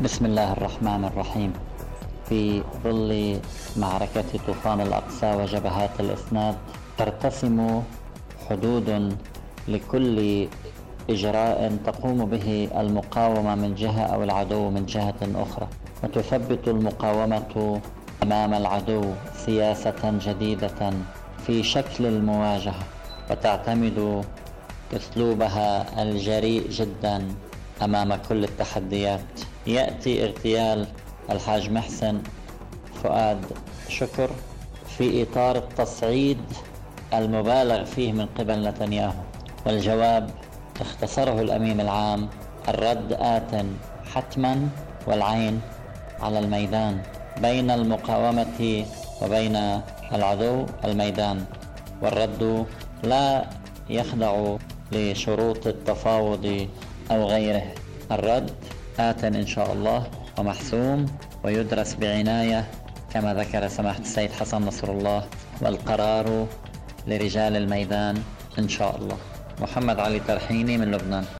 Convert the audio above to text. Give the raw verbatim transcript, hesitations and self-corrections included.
بسم الله الرحمن الرحيم. في ظل معركة طوفان الأقصى وجبهات الإسناد ترتسم حدود لكل إجراء تقوم به المقاومة من جهة أو العدو من جهة أخرى، وتثبت المقاومة أمام العدو سياسة جديدة في شكل المواجهة، وتعتمد أسلوبها الجريء جدا أمام كل التحديات. يأتي اغتيال الحاج محسن فؤاد شكر في إطار التصعيد المبالغ فيه من قبل نتنياهو، والجواب اختصره الأمين العام: الرد آت حتما، والعين على الميدان. بين المقاومة وبين العدو الميدان، والرد لا يخضع لشروط التفاوض أو غيره. الرد آت إن شاء الله ومحسوم ويدرس بعناية كما ذكر سماحة السيد حسن نصر الله، والقرار لرجال الميدان إن شاء الله. محمد علي ترحيني من لبنان.